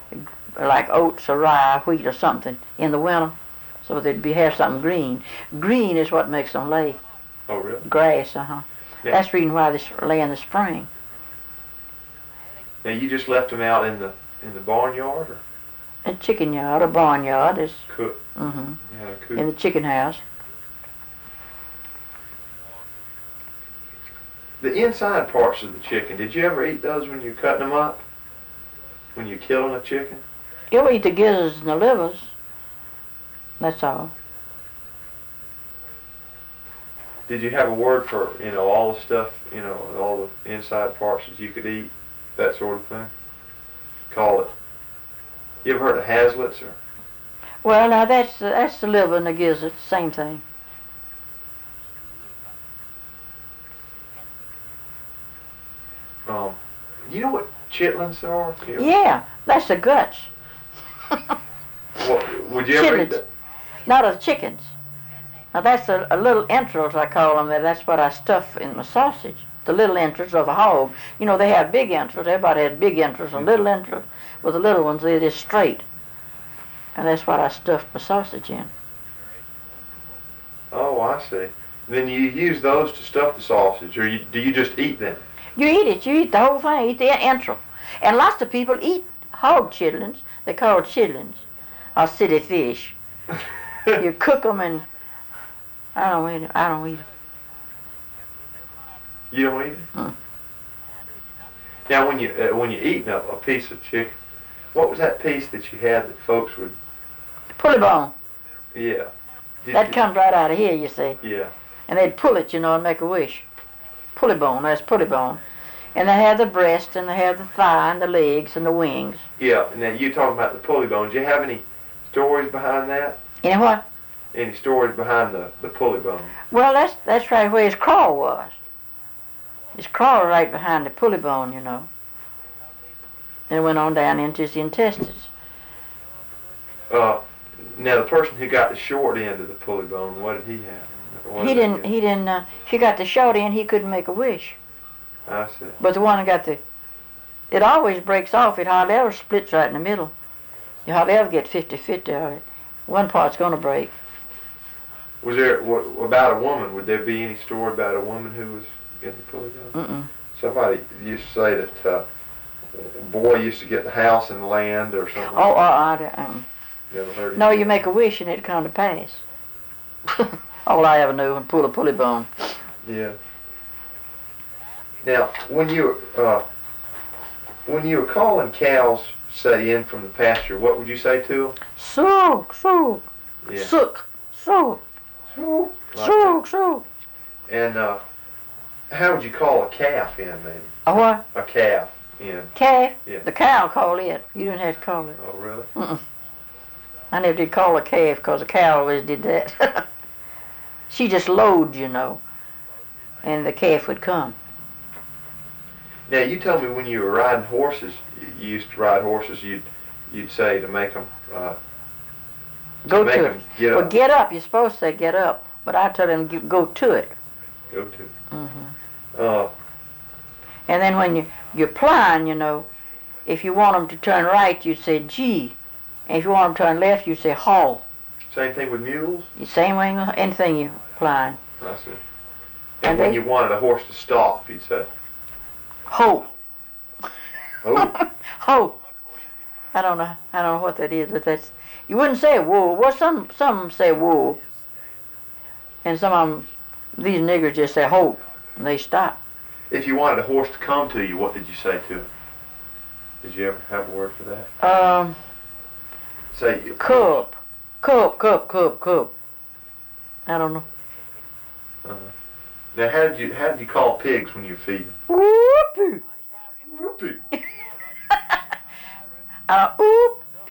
like oats or rye, wheat or something in the winter, so they'd have something green. Green is what makes them lay. Oh, really? Grass, Yeah. That's the reason why they lay in the spring. Now you just left them out in the barnyard, or A chicken yard, a barnyard is. cook? Mm-hmm. Yeah, cook. In the chicken house. The inside parts of the chicken, did you ever eat those when you're cutting them up? When you're killing a chicken? You'll eat the gizzards and the livers. That's all. Did you have a word for, all the stuff, all the inside parts that you could eat? That sort of thing? Call it. You ever heard of Hazlitt's? Or? Well, now that's the liver and the gizzard, same thing. You know what chitlins are? Yeah, that's the guts. Would you ever eat Chitlins. that? Not of chickens. Now that's a little entrails, I call them. That's what I stuff in my sausage. The little entrails of a hog. They have big entrails. Everybody has big entrails and little entrails. With the little ones, they're just straight. And that's what I stuff my sausage in. Oh, I see. Then you use those to stuff the sausage, or do you just eat them? You eat it. You eat the whole thing. You eat the entrail. And lots of people eat hog chitlins. They're called chitlins, or city fish. You cook them, and I don't eat them. You don't eat it? Mm. Now, when you eat a piece of chicken, what was that piece that you had that folks would? Pulley bone. Yeah. That comes right out of here, you see. Yeah. And they'd pull it, and make a wish. Pulley bone, that's pulley bone. And they have the breast, and they have the thigh, and the legs, and the wings. Yeah. Now, you talking about the pulley bone. Do you have any stories behind that? You know what? Any stories behind the pulley bone? Well, that's right where his craw was. His craw right behind the pulley bone, And it went on down into his intestines. Now, the person who got the short end of the pulley bone, what did he have? He didn't, if he got the short end, he couldn't make a wish. I see. But the one who got it always breaks off. It hardly ever splits right in the middle. You hardly ever get 50-50 of it. One part's going to break. Was there, about a woman, would there be any story about a woman who was getting the pulley bone? Mm-mm. Somebody used to say that a boy used to get the house and land or something. Oh, You ever heard of no, it? you make a wish and it come to pass. All I ever knew was pull a pulley bone. Yeah. Now, when you were calling cows, say, in from the pasture, what would you say to them? Sook, sook, Yeah. sook, sook, Sook. Like sook, sook. that. And how would you call a calf in, maybe? A what? A calf in. Calf? Yeah. The cow called it. You didn't have to call it. Oh, really? Mm-mm. I never did call a calf because a cow always did that. She just lowed, and the calf would come. Now, you told me when you were riding horses, you used to ride horses, you'd say to make them Go make to them it. get Well, up. get up. You're supposed to say get up, but I tell them go to it. Go to. Hmm. And then when you're plying, if you want them to turn right, you say gee. And if you want them to turn left, you say haw. Same thing with mules? The same way, anything you're plying. I see. And And when they- you wanted a horse to stop, you'd say, Ho. oh. Ho. I don't know what that is, but that's, you wouldn't say whoa. Well, some say whoa. And some of them, these niggers just say ho, and they stop. If you wanted a horse to come to you, what did you say to him? Did you ever have a word for that? Say, Cup. I don't know. Now, how did you call pigs when you feed them? Whoopee. Whoopee. Oop.